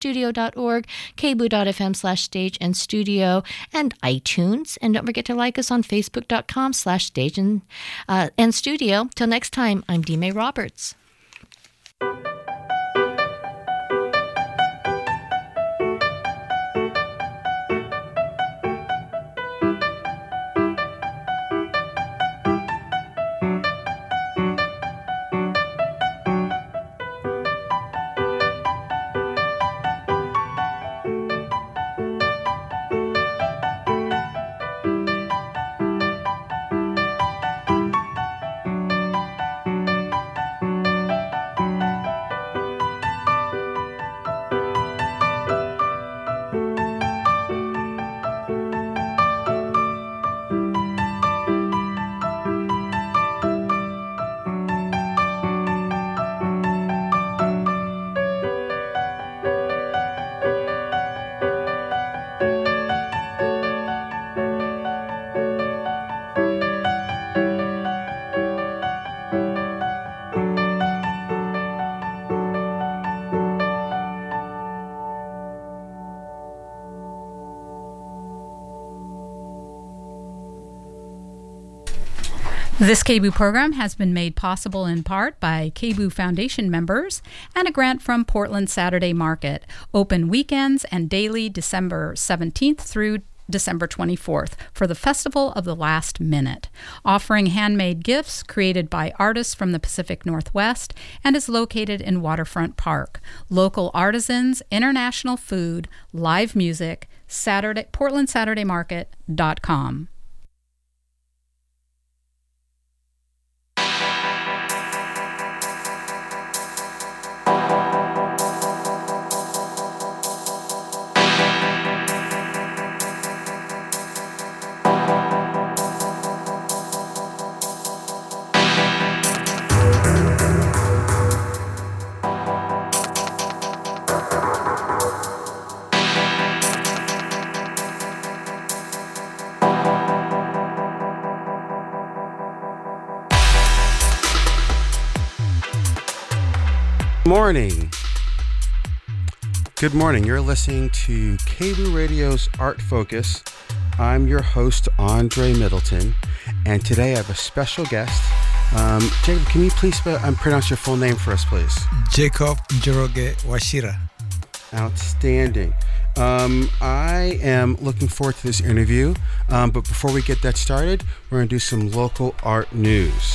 studio.org, kboo.fm/stage and studio, and iTunes. And don't forget to like us on facebook.com/stage and studio. Till next time, I'm Dee May Roberts. This KBOO program has been made possible in part by KBOO Foundation members and a grant from Portland Saturday Market, open weekends and daily December 17th through December 24th for the Festival of the Last Minute, offering handmade gifts created by artists from the Pacific Northwest and is located in Waterfront Park. Local artisans, international food, live music, PortlandSaturdayMarket.com. Good morning. You're listening to KBOO Radio's Art Focus. I'm your host, Andre Middleton, and today I have a special guest. Jacob, can you please pronounce your full name for us, please? Jacob Njoroge Washira. Outstanding. I am looking forward to this interview, but before we get that started, we're going to do some local art news.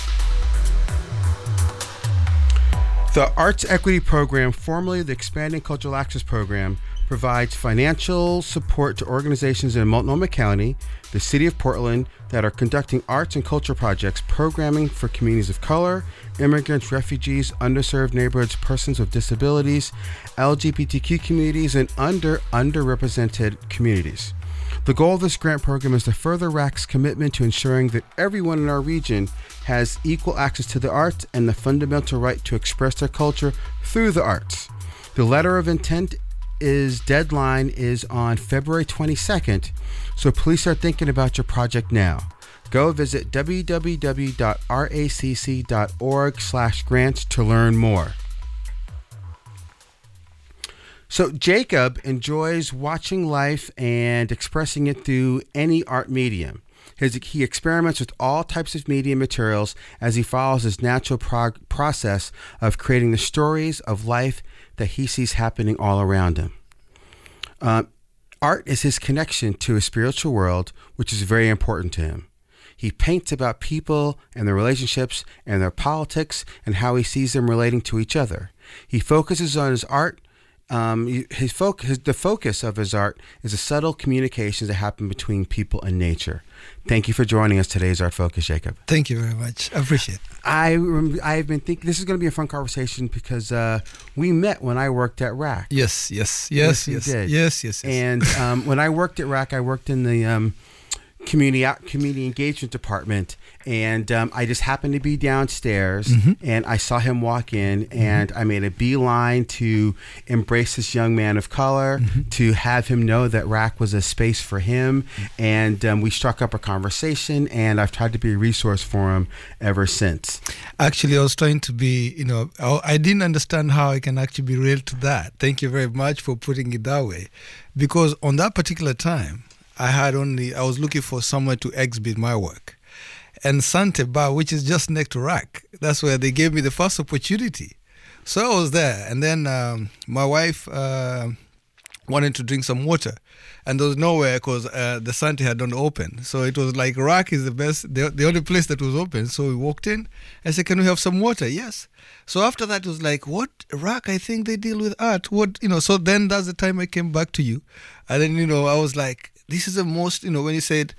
The Arts Equity Program, formerly the Expanding Cultural Access Program, provides financial support to organizations in Multnomah County, the City of Portland, that are conducting arts and culture projects, programming for communities of color, immigrants, refugees, underserved neighborhoods, persons with disabilities, LGBTQ communities, and underrepresented communities. The goal of this grant program is to further RAC's commitment to ensuring that everyone in our region has equal access to the arts and the right to express their culture through the arts. The letter of intent deadline is on February 22nd, so please start thinking about your project now. Go visit www.racc.org/grants to learn more. So Jacob enjoys watching life and expressing it through any art medium. He experiments with all types of media materials as he follows his natural process of creating the stories of life that he sees happening all around him. Art is his connection to a spiritual world, which is very important to him. He paints about people and their relationships and their politics and how he sees them relating to each other. He focuses on his art. The focus of his art is the subtle communications that happen between people and nature. Thank you for joining us today's Art Focus, Jacob. Thank you very much. I appreciate it. I've been thinking this is going to be a fun conversation because we met when I worked at RAC. Yes. We did. Yes. And when I worked at RAC, I worked in the community engagement department, and I just happened to be downstairs, and I saw him walk in, and I made a beeline to embrace this young man of color, to have him know that RAC was a space for him, and we struck up a conversation, and I've tried to be a resource for him ever since. Actually, I was trying to be, I didn't understand how I can actually be real to that. Thank you very much for putting it that way, because on that particular time, I was looking for somewhere to exhibit my work. And Sante Bar, which is just next to RAC, that's where they gave me the first opportunity. So I was there. And then my wife wanted to drink some water. And there was nowhere because the Sante had not opened. So it was like RAC is the best, the only place that was open. So we walked in. I said, can we have some water? Yes. So after that, it was like, what? RAC, I think they deal with art. What, so then that's the time I came back to you. And then, I was like, this is the most, when you said,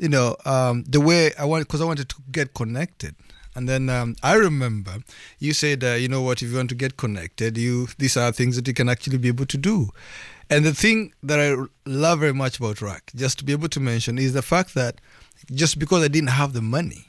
the way because I wanted to get connected. And then I remember you said, if you want to get connected, these are things that you can actually be able to do. And the thing that I love very much about RAC, just to be able to mention, is the fact that just because I didn't have the money,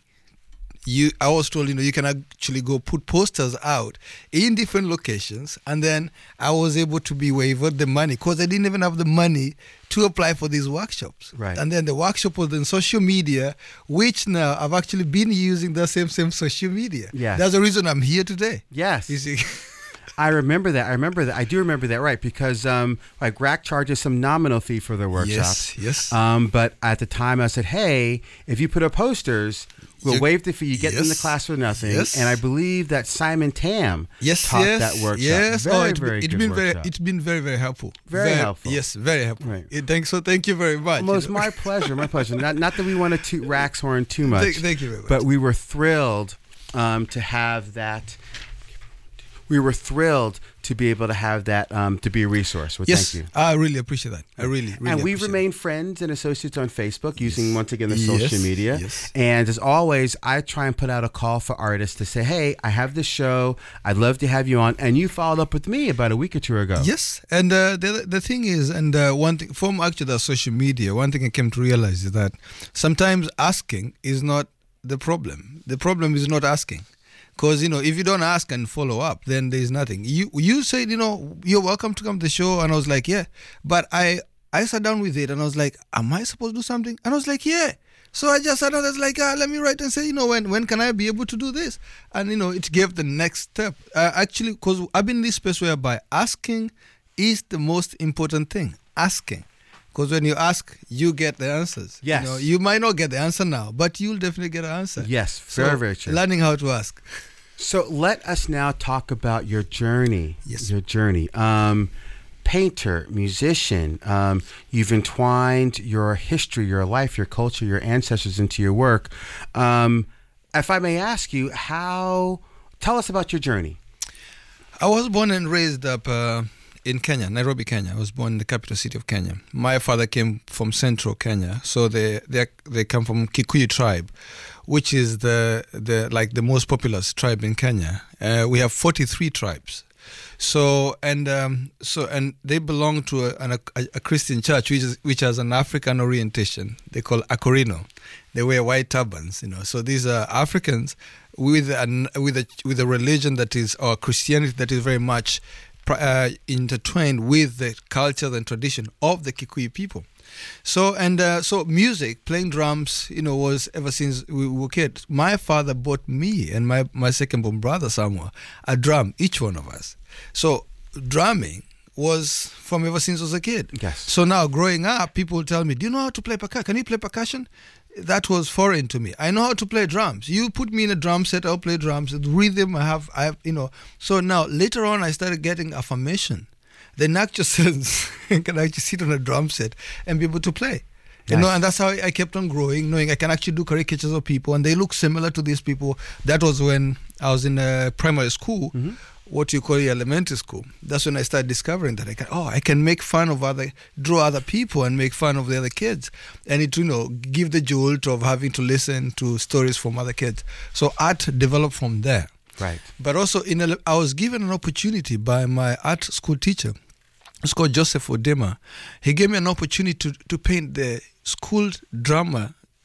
I was told, you can actually go put posters out in different locations, and then I was able to be waived the money because I didn't even have the money to apply for these workshops. Right. And then the workshop was in social media, which now I've actually been using the same social media. Yes. That's the reason I'm here today. Yes. You see? I remember that. I do remember that, right? Because RAC charges some nominal fee for their workshops. Yes. But at the time, I said, "Hey, if you put up posters, we'll waive the fee. You get in the class for nothing." Yes. And I believe that Simon Tam taught that workshop. Yes. Very good workshop. It's been very, very helpful. Very helpful. Yes, very helpful. Right. Thank you very much. Well, it's my pleasure. My pleasure. Not that we want to toot RAC's horn too much. Thank you very much. But we were thrilled to have that. We were thrilled to be able to have that to be a resource. Well, yes, thank you. I really appreciate that. I really and we've remained friends and associates on Facebook using, once again, the social media. Yes. And as always, I try and put out a call for artists to say, hey, I have this show. I'd love to have you on. And you followed up with me about a week or two ago. Yes. And the thing is, and one thing, from actually the social media, one thing I came to realize is that sometimes asking is not the problem. The problem is not asking. Because, if you don't ask and follow up, then there's nothing. You said, you're welcome to come to the show. And I was like, yeah. But I sat down with it and I was like, am I supposed to do something? And I was like, yeah. So I just sat down and I was like, let me write and say, when can I be able to do this? And, it gave the next step. Actually, because I've been in this space whereby asking is the most important thing. Asking. Because when you ask, you get the answers. Yes. You might not get the answer now, but you'll definitely get an answer. Yes, very, very true. Learning how to ask. So let us now talk about your journey. Yes. Your journey. Painter, musician, you've entwined your history, your life, your culture, your ancestors into your work. If I may ask you, tell us about your journey. I was born and raised up in Kenya, Nairobi, Kenya. I was born in the capital city of Kenya. My father came from central Kenya, so they come from Kikuyu tribe, which is the most populous tribe in Kenya. We have 43 tribes. So they belong to a Christian church which has an African orientation. They call Akorino. They wear white turbans, So these are Africans with a religion that is, or Christianity that is very much intertwined with the culture and tradition of the Kikuyu people. So music, playing drums, was ever since we were kids. My father bought me and my second-born brother Samuel a drum, each one of us. So drumming was from ever since I was a kid. Yes. So now growing up, people will tell me, do you know how to play percussion? Can you play percussion? That was foreign to me. I know how to play drums. You put me in a drum set, I'll play drums. The rhythm I have. So now later on, I started getting affirmation. Then actors can actually sit on a drum set and be able to play. Nice. And that's how I kept on growing, knowing I can actually do caricatures of people and they look similar to these people. That was when I was in primary school, what you call elementary school. That's when I started discovering that I can make fun of draw other people and make fun of the other kids. And it, give the jolt of having to listen to stories from other kids. So art developed from there. Right. But also, I was given an opportunity by my art school teacher. It's called Joseph Odema. He gave me an opportunity to paint the school drama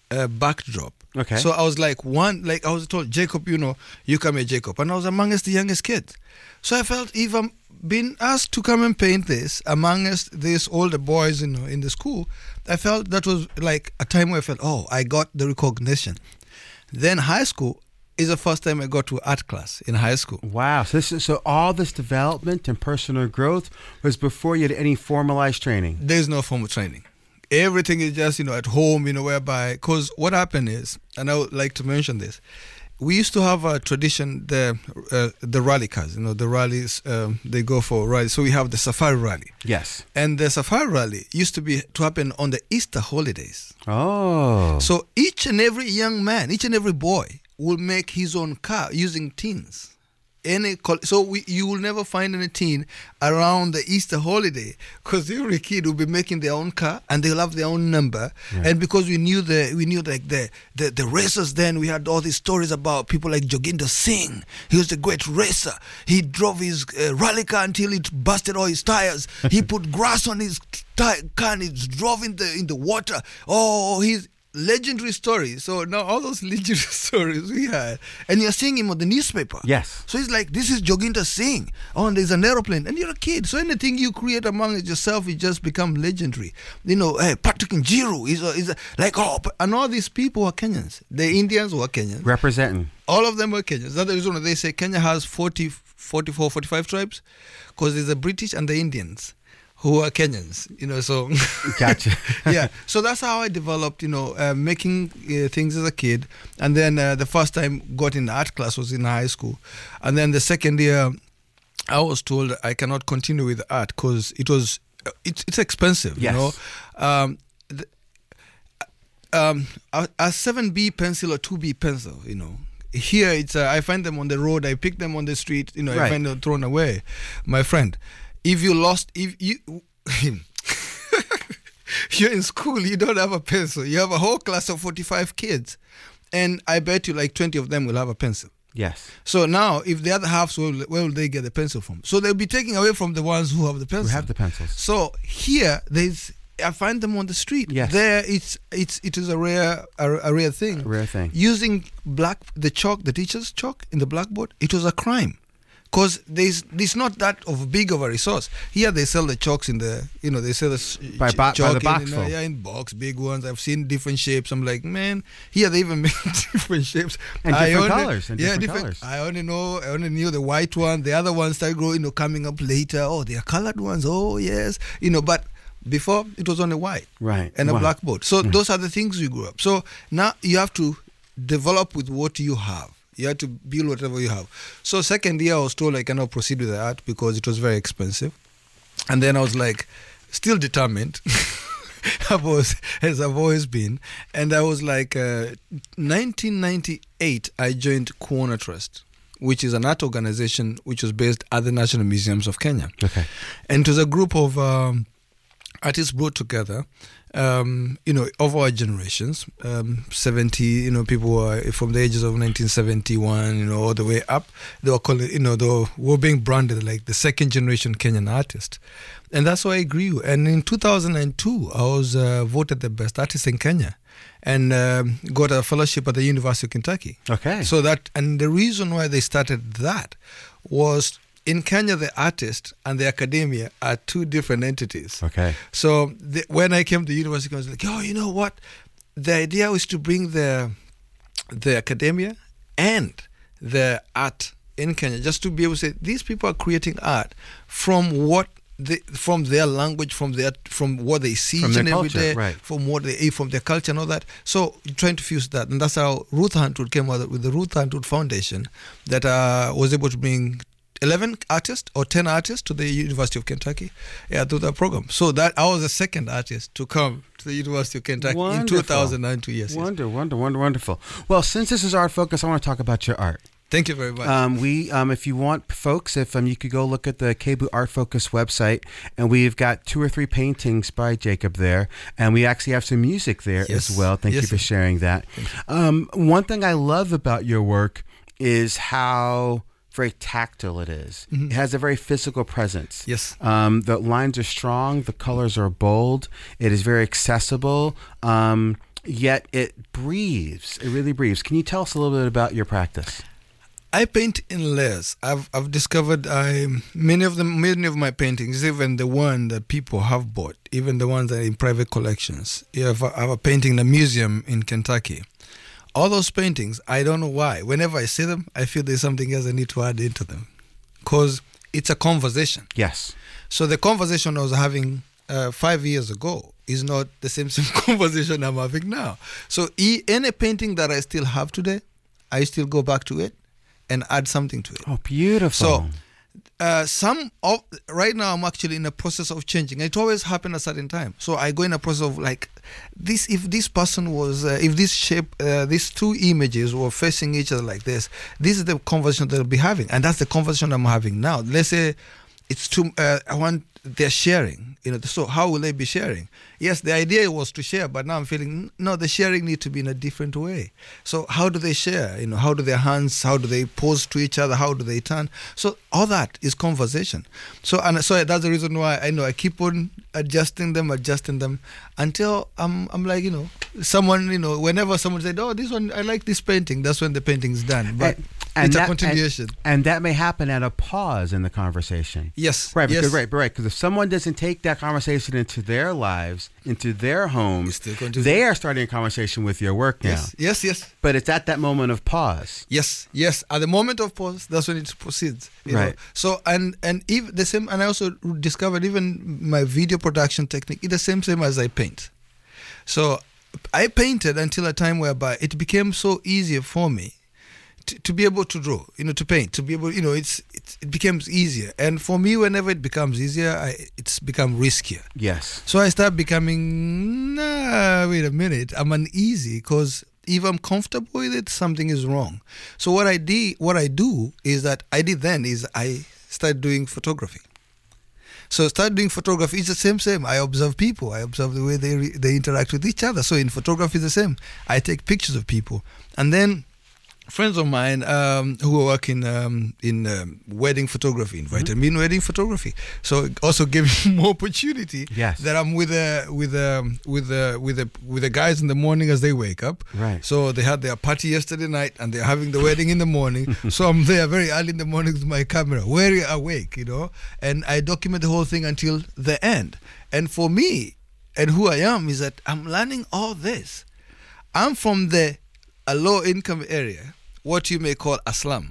backdrop. Okay. So I was like I was told, Jacob, you come here, Jacob. And I was amongst the youngest kids. So I felt if I'm being asked to come and paint this amongst these older boys, in the school, I felt that was like a time where I felt, I got the recognition. Then high school is the first time I got to art class in high school. Wow. So all this development and personal growth was before you had any formalized training. There's no formal training. Everything is just, at home, whereby, because what happened is, and I would like to mention this, we used to have a tradition, the rally cars, the rallies, they go for rallies. So we have the safari rally. Yes. And the safari rally used to happen on the Easter holidays. Oh. So each and every young man, each and every boy will make his own car using tins. You will never find any teen around the Easter holiday, because every kid will be making their own car and they'll have their own number. Right. And because we knew the racers then, we had all these stories about people like Joginder Singh. He was a great racer. He drove his rally car until it busted all his tires. He put grass on his car and he drove in the water. He's legendary stories. So now all those legendary stories we had, and you're seeing him on the newspaper. Yes. So it's like, this is Joginder Singh. And there's an aeroplane, and you're a kid. So anything you create among yourself, it just become legendary. Patrick Njiru is and all these people are Kenyans. The Indians were Kenyans. Representing. All of them were Kenyans. That's the reason they say Kenya has 44, 45 tribes, because there's the British and the Indians, who are Kenyans, so. Gotcha. Yeah. So that's how I developed, making things as a kid. And then the first time got in art class was in high school. And then the second year, I was told I cannot continue with art because it's expensive, yes. A 7B pencil or 2B pencil, Here it's I find them on the road, I pick them on the street, Right. I find them thrown away. My friend, if you're in school, you don't have a pencil. You have a whole class of 45 kids, and I bet you like 20 of them will have a pencil. Yes. So now, if the other half, where will they get the pencil from? So they'll be taking away from the ones who have the pencil. We have the pencils. So here, I find them on the street. Yes. There, it is a rare thing. A rare thing. Using the teacher's chalk in the blackboard, it was a crime. Because there's not that of big of a resource. Here they sell the chalks in the, they sell the by the box full. In box, big ones. I've seen different shapes. I'm like, man, here they even make different shapes. And different colors. Colors. I only knew the white one. The other ones started growing, coming up later. Oh, they are colored ones. Oh, yes. But before, it was only white. Right. And a blackboard. So those are the things you grew up. So now you have to develop with what you have. You have to build whatever you have. So second year, I was told I cannot proceed with the art because it was very expensive. And then I was like, still determined, as I've always been. And I was like, 1998, I joined Kuona Trust, which is an art organization which was based at the National Museums of Kenya. Okay. And it was a group of artists brought together, of our generations, 70, people were from the ages of 1971, all the way up. They were called, they were being branded like the second generation Kenyan artist. And that's why I grew. And in 2002, I was voted the best artist in Kenya and got a fellowship at the University of Kentucky. Okay. So and the reason why they started that was, in Kenya, the artist and the academia are two different entities. Okay. So when I came to the university, I was like, you know what? The idea was to bring the academia and the art in Kenya, just to be able to say, these people are creating art from their language, from what they see each and every day, right. from what they eat, from their culture and all that. So trying to fuse that. And that's how Ruth Huntwood came out with the Ruth Huntwood Foundation that was able to bring 11 artists or 10 artists to the University of Kentucky through that program. So that I was the second artist to come to the University of Kentucky in 2002. Yes. Wonderful. Well, since this is Art Focus, I want to talk about your art. Thank you very much. If you want, folks, if you could go look at the KBOO Art Focus website, and we've got 2 or 3 paintings by Jacob there, and we actually have some music there as well. Thank you for sharing that. One thing I love about your work is how very tactile it is. Mm-hmm. It has a very physical presence. Yes. The lines are strong. The colors are bold. It is very accessible. yet it breathes. It really breathes. Can you tell us a little bit about your practice? I paint in layers. I've discovered many of my paintings, even the one that people have bought, even the ones that are in private collections. I have a painting in a museum in Kentucky. All those paintings, I don't know why. Whenever I see them, I feel there's something else I need to add into them, because it's a conversation. Yes. So the conversation I was having 5 years ago is not the same conversation I'm having now. So any painting that I still have today, I still go back to it and add something to it. Oh, beautiful. So right now I'm actually in a process of changing. It always happens at a certain time. So I go in a process of like this. If this person was, if this shape, these two images were facing each other like this is the conversation that I'll be having, and that's the conversation I'm having now. Let's say it's two. They're sharing. So how will they be sharing? Yes, the idea was to share, but now I'm feeling no. The sharing needs to be in a different way. So how do they share? How do their hands? How do they pose to each other? How do they turn? So all that is conversation. So that's the reason why I keep on adjusting them until I'm like someone whenever someone said, oh, this one I like this painting, that's when the painting's done. But it's a continuation, and that may happen at a pause in the conversation. Yes, right. Yes. Right. Because if someone doesn't take that conversation into their lives, into their homes, they are starting a conversation with your work now. Yes. But it's at that moment of pause. Yes. At the moment of pause, that's when it proceeds. Right. So and even the same, and I also discovered even my video production technique is the same as I paint. So I painted until a time whereby it became so easier for me to be able to draw, to paint, to be able, it becomes easier. And for me, whenever it becomes easier, it's become riskier. Yes. So I start becoming, wait a minute, I'm uneasy because if I'm comfortable with it, something is wrong. So what I do is I started doing photography. So start doing photography. It's the same. I observe people. I observe the way they interact with each other. So in photography, it's the same. I take pictures of people, and then friends of mine who work in wedding photography invited me in wedding photography. So it also gave me more opportunity. Yes. That I'm with the guys in the morning as they wake up. Right. So they had their party yesterday night and they're having the wedding in the morning. So I'm there very early in the morning with my camera, very awake, and I document the whole thing until the end. And for me, and who I am is that I'm learning all this. I'm from a low income area, what you may call a slum,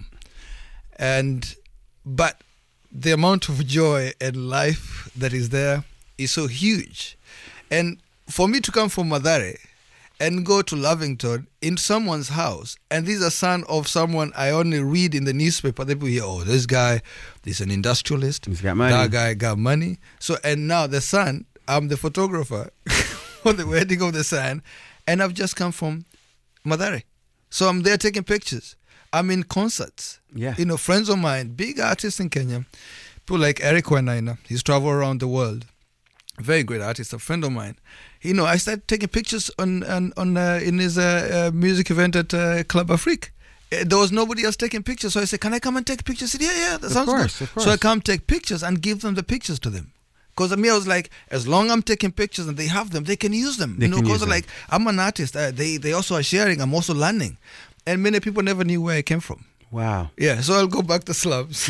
but the amount of joy and life that is there is so huge. And for me to come from Mathare and go to Lavington in someone's house, and this is a son of someone I only read in the newspaper, people hear, oh, this guy is an industrialist, he's got money, that guy got money. So, and now the son, I'm the photographer for the wedding of the son, and I've just come from Mathare. So I'm there taking pictures. I'm in concerts. Yeah. Friends of mine, big artists in Kenya, people like Eric Wainaina, he's traveled around the world. Very great artist, a friend of mine. I started taking pictures in his music event at Club Afrique. There was nobody else taking pictures. So I said, can I come and take pictures? He said, yeah, that sounds good. Of course. So I come take pictures and give them the pictures to them. Because I was like, as long as I'm taking pictures and they have them, they can use them. Because like I'm an artist, they also are sharing. I'm also learning, and many people never knew where I came from. Wow. Yeah. So I'll go back to slums.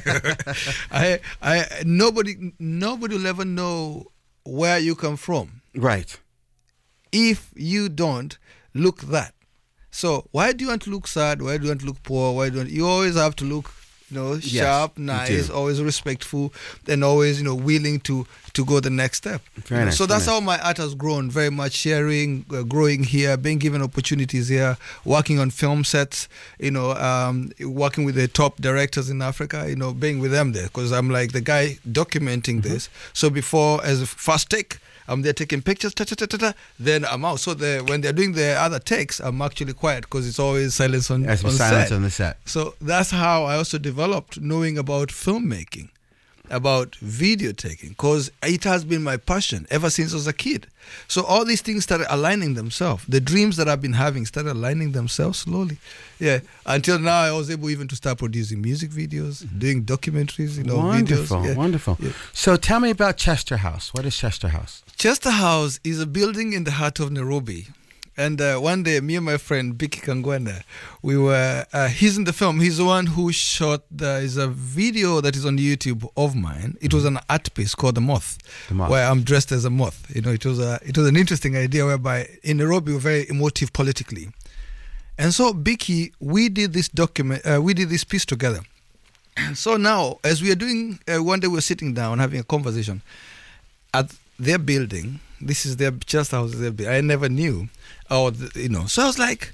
Nobody will ever know where you come from. Right. If you don't look that. So why do you want to look sad? Why do you want to look poor? You always have to look sharp, nice, always respectful, and always, willing to go the next step. Very nice, so that's how my art has grown, very much sharing, growing here, being given opportunities here, working on film sets, working with the top directors in Africa, being with them there, because I'm like the guy documenting this. So before, as a first take, I'm there taking pictures, then I'm out. So when they're doing the other takes, I'm actually quiet because it's always silence on the set. So that's how I also developed knowing about filmmaking, about video taking, because it has been my passion ever since I was a kid. So all these things started aligning themselves. The dreams that I've been having started aligning themselves slowly. Yeah, until now I was able even to start producing music videos, doing documentaries, wonderful, videos. Yeah. Wonderful. Yeah. So tell me about Chester House. What is Chester House? Chester House is a building in the heart of Nairobi. And one day, me and my friend Biki Kangwenda, we were. He's in the film. He's the one who shot. Is a video that is on YouTube of mine. It was an art piece called The Moth, where I'm dressed as a moth. You know, it was an interesting idea whereby in Nairobi we're very emotive politically, and so Biki, we did this piece together. So now, as we are doing, one day we're sitting down having a conversation at their building. This is their chest house. I never knew, so I was like,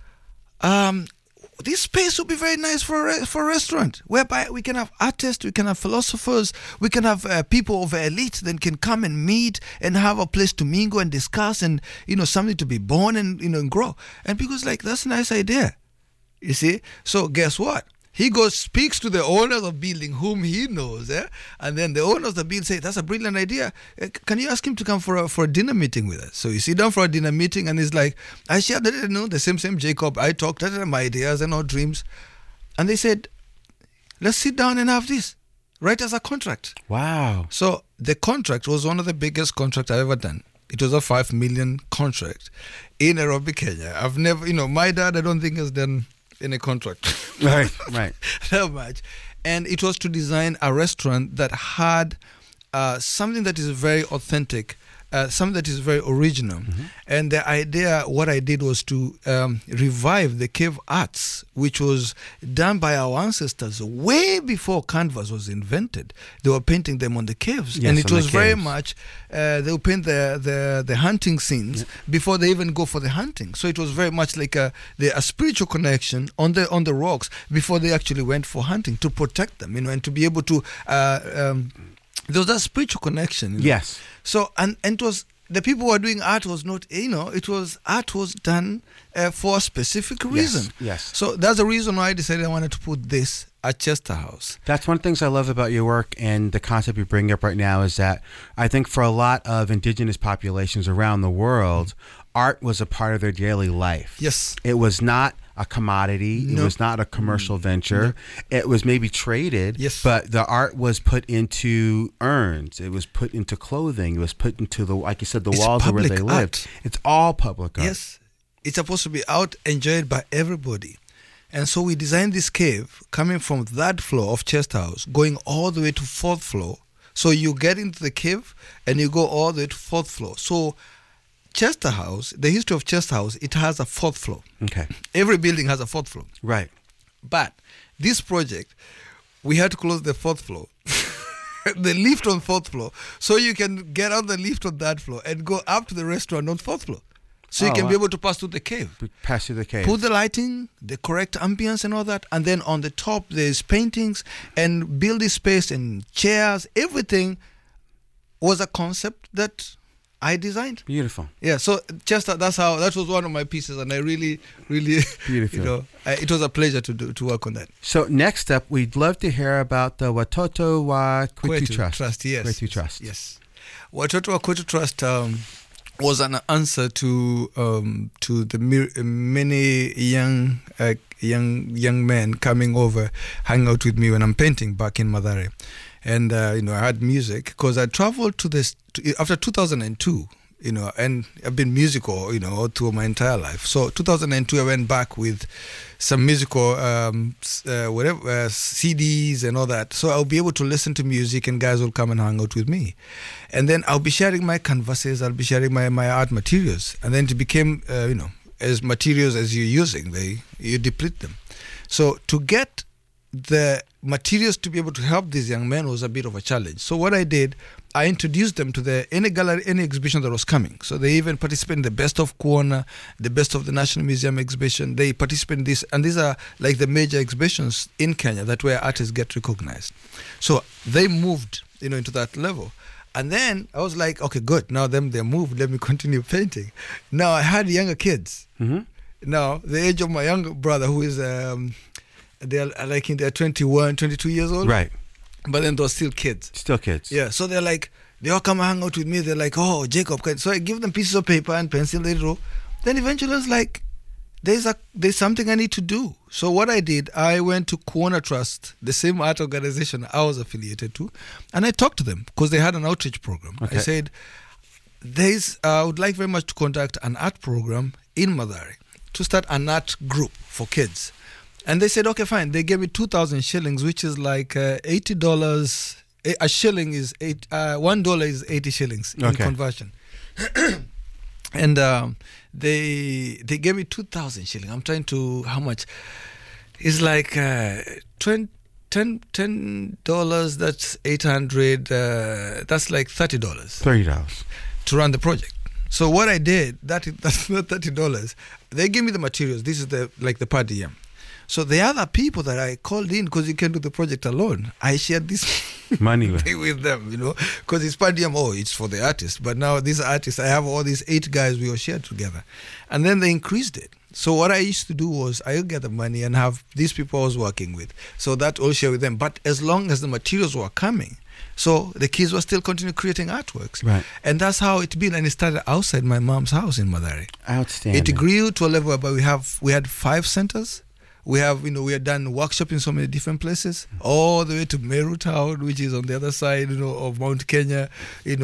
this space would be very nice for a restaurant, whereby we can have artists, we can have philosophers, we can have people of elite that can come and meet and have a place to mingle and discuss, and something to be born and and grow. And people's like, that's a nice idea, you see. So guess what? He goes, speaks to the owners of building whom he knows, and then the owners of the building say, that's a brilliant idea. Can you ask him to come for a dinner meeting with us? So you sit down for a dinner meeting, and he's like, I shared the same Jacob. I talked, my ideas and our dreams. And they said, let's sit down and have this. Write us a contract. Wow. So the contract was one of the biggest contracts I've ever done. It was a 5 million contract in Nairobi, Kenya. I've never, my dad, I don't think has done in a contract. Right. That much. And it was to design a restaurant that had something that is very authentic, something that is very original. Mm-hmm. And the idea, what I did was to revive the cave arts, which was done by our ancestors way before canvas was invented. They were painting them on the caves. Yes, and it was very caves. much, they would paint the hunting scenes before they even go for the hunting. So it was very much like a spiritual connection on the rocks before they actually went for hunting, to protect them, and to be able to, there was that spiritual connection. Yes. So, and it was, the people who were doing art was not, art was done for a specific reason. Yes. So that's the reason why I decided I wanted to put this at Chester House. That's one of the things I love about your work, and the concept you bring up right now is that I think for a lot of indigenous populations around the world, art was a part of their daily life. Yes. It was not a commodity. No. It was not a commercial venture. No. It was maybe traded, yes, but the art was put into urns. It was put into clothing. It was put into like you said, the walls of where they lived. It's all public art. Yes. It's supposed to be out, enjoyed by everybody. And so we designed this cave coming from that floor of Chester House, going all the way to 4th floor. So you get into the cave and you go all the way to 4th floor. So Chester House, the history of Chester House, it has a 4th floor. Okay. Every building has a 4th floor. Right. But this project, we had to close the 4th floor. The lift on 4th floor. So you can get on the lift on that floor and go up to the restaurant on 4th floor. So you can be able to pass through the cave. Pass through the cave. Put the lighting, the correct ambience and all that. And then on the top, there's paintings and building space and chairs. Everything was a concept that I designed. Beautiful. Yeah, so that was one of my pieces, and I really, really, beautiful. It was a pleasure to work on that. So next up, we'd love to hear about the Watoto wa Kwetu Trust. Yes. Kwetu Trust. Yes. Watoto wa Kwetu Trust was an answer to the many young men coming over, hang out with me when I'm painting back in Mathare. And, I had music because I traveled after 2002, and I've been musical, through my entire life. So 2002, I went back with some musical, CDs and all that. So I'll be able to listen to music and guys will come and hang out with me. And then I'll be sharing my canvases, I'll be sharing my art materials. And then it became, as materials as you're using, you deplete them. So to get the materials to be able to help these young men was a bit of a challenge. So what I did, I introduced them to any gallery, any exhibition that was coming. So they even participate in the Best of Kuona, the Best of the National Museum exhibition. They participate in this, and these are like the major exhibitions in Kenya that where artists get recognized. So they moved, into that level. And then I was like, okay, good. Now they're moved. Let me continue painting. Now I had younger kids. Mm-hmm. Now the age of my younger brother, who is they're like in their 21, 22 years old. Right. But then they're still kids. Still kids. Yeah. So they're like, they all come and hang out with me. They're like, oh, Jacob. So I give them pieces of paper and pencil, they draw. Then eventually I was like, there's something I need to do. So what I did, I went to Kuona Trust, the same art organization I was affiliated to, and I talked to them because they had an outreach program. Okay. I said, I would like very much to conduct an art program in Mathare to start an art group for kids. And they said, okay, fine. They gave me 2,000 shillings, which is like $80. A shilling is $1 is 80 shillings in conversion. And they gave me 2,000 shillings. I'm trying to, how much? It's like $10, that's 800, that's like $30. $30. To run the project. So what I did, that's not $30. They gave me the materials. This is the per diem. So the other people that I called in, because you can't do the project alone, I shared this money with them, because it's per diem. Oh, it's for the artist. But now these artists, I have all these 8 guys we all shared together. And then they increased it. So what I used to do was I would get the money and have these people I was working with. So that all share with them. But as long as the materials were coming, so the kids were still continuing creating artworks. Right. And that's how it's been. And it started outside my mom's house in Mathare. Outstanding. It grew to a level where we had 5 centers. We have, we had done workshop in so many different places, all the way to Meru Town, which is on the other side, of Mount Kenya. I've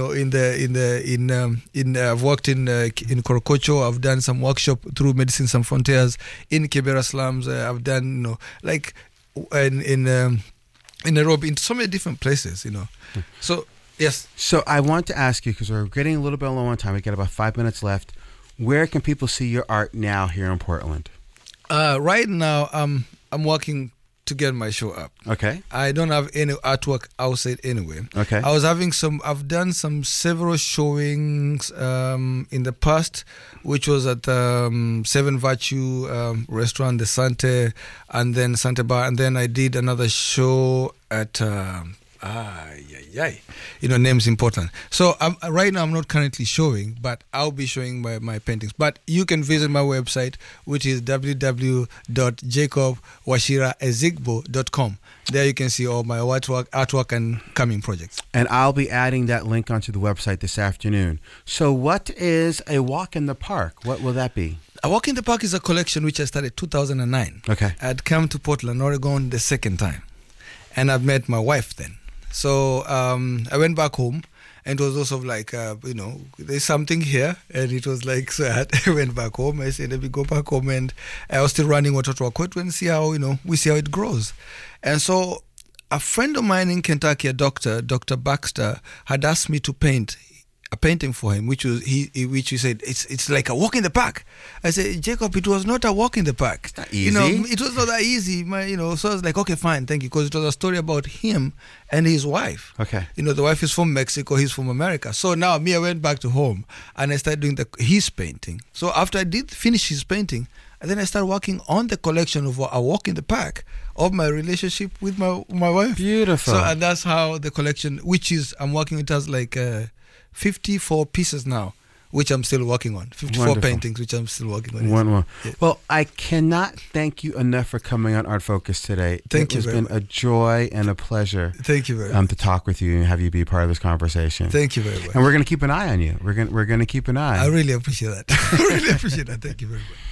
worked in Korokocho. I've done some workshop through Medicine Sans Frontiers in Kibera slums. I've done, in Nairobi, in so many different places, So yes. So I want to ask you, because we're getting a little bit low on time. We got about 5 minutes left. Where can people see your art now here in Portland? Right now, I'm working to get my show up. Okay. I don't have any artwork outside anyway. Okay. I've done several showings in the past, which was at Seven Virtue restaurant, the Sante, and then Sante Bar, and then I did another show at names important. So right now I'm not currently showing, but I'll be showing my paintings. But you can visit my website, which is www.jacobwashiraezigbo.com. There you can see all my artwork and coming projects. And I'll be adding that link onto the website this afternoon. So what is a walk in the park? What will that be? A Walk in the Park is a collection which I started 2009. Okay. I'd come to Portland, Oregon the second time, and I've met my wife then. So I went back home, and it was also like, there's something here, and it was like sad. I went back home. I said, let me go back home, and I was still running Watoto wa Kwetu and see how, we see how it grows. And so a friend of mine in Kentucky, a doctor, Dr. Baxter, had asked me to paint a painting for him, which he said it's like a walk in the park. I said, Jacob, it was not a walk in the park. It's not easy. It was not that easy. So I was like, okay, fine, thank you, because it was a story about him and his wife. Okay. The wife is from Mexico, he's from America. So now I went back to home and I started doing his painting. So after I did finish his painting, and then I started working on the collection of A Walk in the Park of my relationship with my wife. Beautiful. So and that's how the collection, I'm working with, has like 54 pieces now, which I'm still working on. 54 Wonderful. paintings, which I'm still working on. Wonderful. Yeah. Well, I cannot thank you enough for coming on Art Focus today. Thank you very much. It has been a joy and a pleasure. Thank you very much. To talk with you and have you be part of this conversation. Thank you very much. And we're going to keep an eye on you. We're going to keep an eye. I really appreciate that. I really appreciate that. Thank you very much.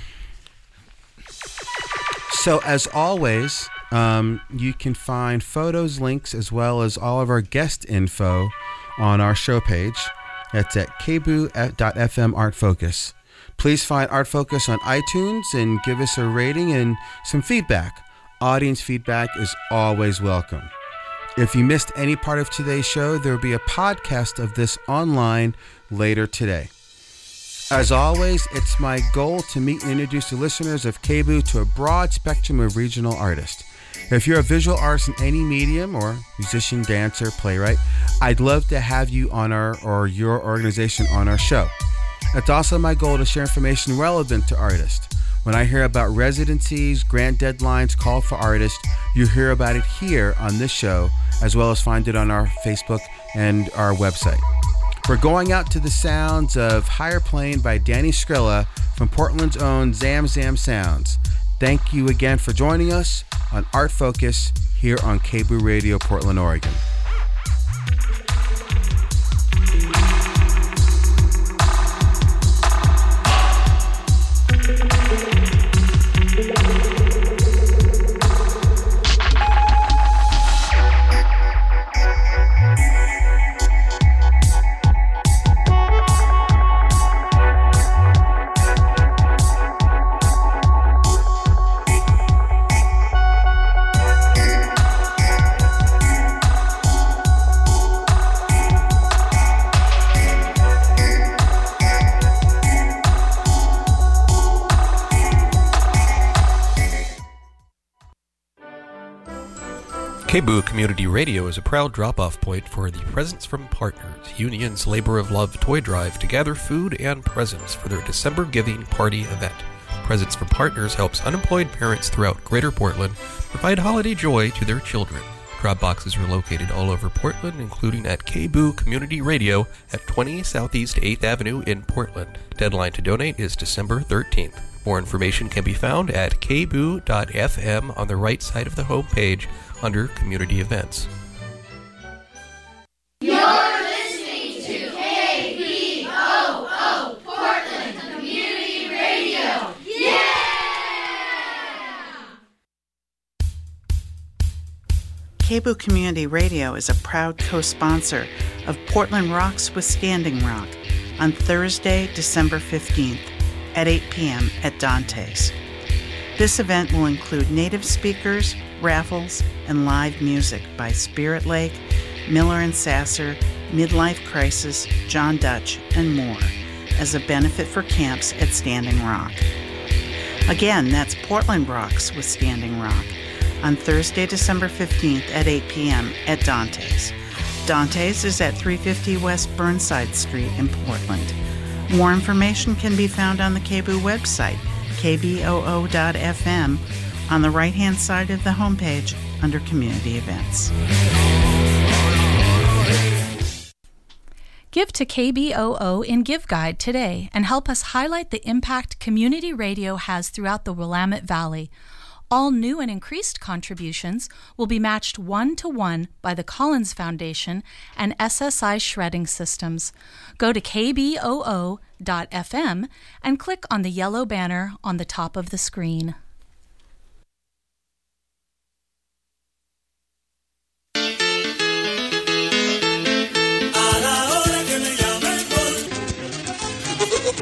So as always, you can find photos, links, as well as all of our guest info on our show page. That's at kboo.fm Art Focus. Please find Art Focus on iTunes and give us a rating and some feedback. Audience feedback is always welcome. If you missed any part of today's show, there will be a podcast of this online later today. As always, it's my goal to meet and introduce the listeners of KBOO to a broad spectrum of regional artists. If you're a visual artist in any medium, or musician, dancer, playwright, I'd love to have you on your organization on our show. It's also my goal to share information relevant to artists. When I hear about residencies, grant deadlines, call for artists, you hear about it here on this show, as well as find it on our Facebook and our website. We're going out to the sounds of Higher Plane by Danny Skrilla from Portland's own Zam Zam Sounds. Thank you again for joining us on Art Focus here on KBOO Radio, Portland, Oregon. KBOO Community Radio is a proud drop-off point for the Presents from Partners, Union's Labor of Love toy drive to gather food and presents for their December Giving Party event. Presents from Partners helps unemployed parents throughout Greater Portland provide holiday joy to their children. Drop boxes are located all over Portland, including at KBOO Community Radio at 20 Southeast 8th Avenue in Portland. Deadline to donate is December 13th. More information can be found at kboo.fm on the right side of the homepage under Community Events. You're listening to KBOO Portland Community Radio. Yeah! KBOO Community Radio is a proud co-sponsor of Portland Rocks with Standing Rock on Thursday, December 15th at 8 p.m. at Dante's. This event will include native speakers, raffles, and live music by Spirit Lake, Miller and Sasser, Midlife Crisis, John Dutch, and more as a benefit for camps at Standing Rock. Again, that's Portland Rocks with Standing Rock on Thursday, December 15th at 8 p.m. at Dante's. Dante's is at 350 West Burnside Street in Portland. More information can be found on the KBOO website, kboo.fm, on the right-hand side of the homepage under Community Events. Give to KBOO in Give Guide today and help us highlight the impact community radio has throughout the Willamette Valley. All new and increased contributions will be matched 1-to-1 by the Collins Foundation and SSI Shredding Systems. Go to kboo.fm and click on the yellow banner on the top of the screen.